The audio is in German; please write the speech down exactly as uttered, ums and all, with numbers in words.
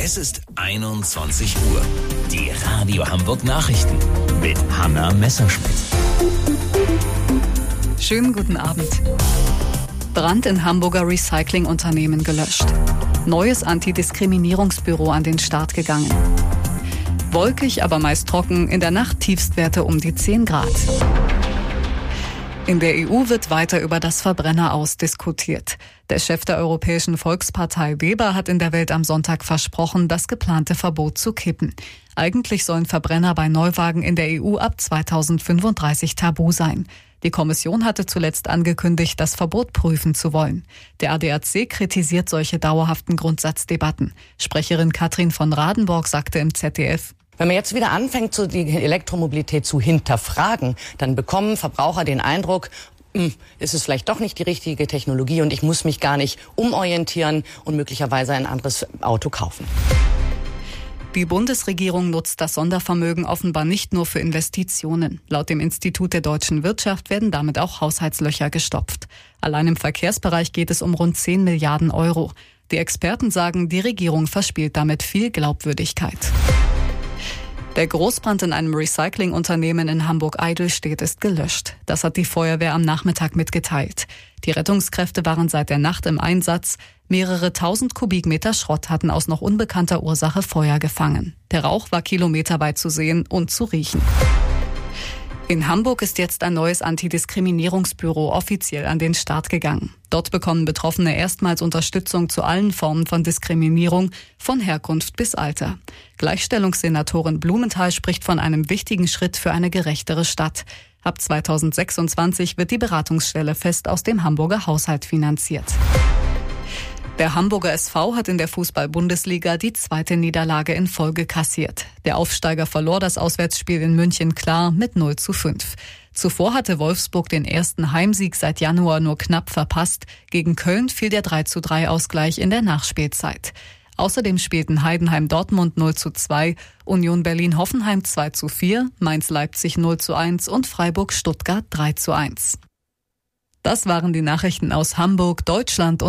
Es ist einundzwanzig Uhr. Die Radio Hamburg Nachrichten mit Hanna Messerschmidt. Schönen guten Abend. Brand in Hamburger Recyclingunternehmen gelöscht. Neues Antidiskriminierungsbüro an den Start gegangen. Wolkig, aber meist trocken, in der Nacht Tiefstwerte um die zehn Grad. In der E U wird weiter über das Verbrenneraus diskutiert. Der Chef der Europäischen Volkspartei Weber hat in der Welt am Sonntag versprochen, das geplante Verbot zu kippen. Eigentlich sollen Verbrenner bei Neuwagen in der E U ab zweitausendfünfunddreißig tabu sein. Die Kommission hatte zuletzt angekündigt, das Verbot prüfen zu wollen. Der A D A C kritisiert solche dauerhaften Grundsatzdebatten. Sprecherin Katrin von Radenborg sagte im Z D F: Wenn man jetzt wieder anfängt, so die Elektromobilität zu hinterfragen, dann bekommen Verbraucher den Eindruck, hm, ist es vielleicht doch nicht die richtige Technologie und ich muss mich gar nicht umorientieren und möglicherweise ein anderes Auto kaufen. Die Bundesregierung nutzt das Sondervermögen offenbar nicht nur für Investitionen. Laut dem Institut der deutschen Wirtschaft werden damit auch Haushaltslöcher gestopft. Allein im Verkehrsbereich geht es um rund zehn Milliarden Euro. Die Experten sagen, die Regierung verspielt damit viel Glaubwürdigkeit. Der Großbrand in einem Recyclingunternehmen in Hamburg-Eidelstedt ist gelöscht. Das hat die Feuerwehr am Nachmittag mitgeteilt. Die Rettungskräfte waren seit der Nacht im Einsatz. Mehrere tausend Kubikmeter Schrott hatten aus noch unbekannter Ursache Feuer gefangen. Der Rauch war kilometerweit zu sehen und zu riechen. In Hamburg ist jetzt ein neues Antidiskriminierungsbüro offiziell an den Start gegangen. Dort bekommen Betroffene erstmals Unterstützung zu allen Formen von Diskriminierung, von Herkunft bis Alter. Gleichstellungssenatorin Blumenthal spricht von einem wichtigen Schritt für eine gerechtere Stadt. Ab zweitausendsechsundzwanzig wird die Beratungsstelle fest aus dem Hamburger Haushalt finanziert. Der Hamburger S V hat in der Fußball-Bundesliga die zweite Niederlage in Folge kassiert. Der Aufsteiger verlor das Auswärtsspiel in München klar mit null zu fünf. Zuvor hatte Wolfsburg den ersten Heimsieg seit Januar nur knapp verpasst. Gegen Köln fiel der drei zu drei Ausgleich in der Nachspielzeit. Außerdem spielten Heidenheim Dortmund null zu zwei, Union Berlin-Hoffenheim zwei zu vier, Mainz-Leipzig null zu eins und Freiburg-Stuttgart drei zu eins. Das waren die Nachrichten aus Hamburg, Deutschland und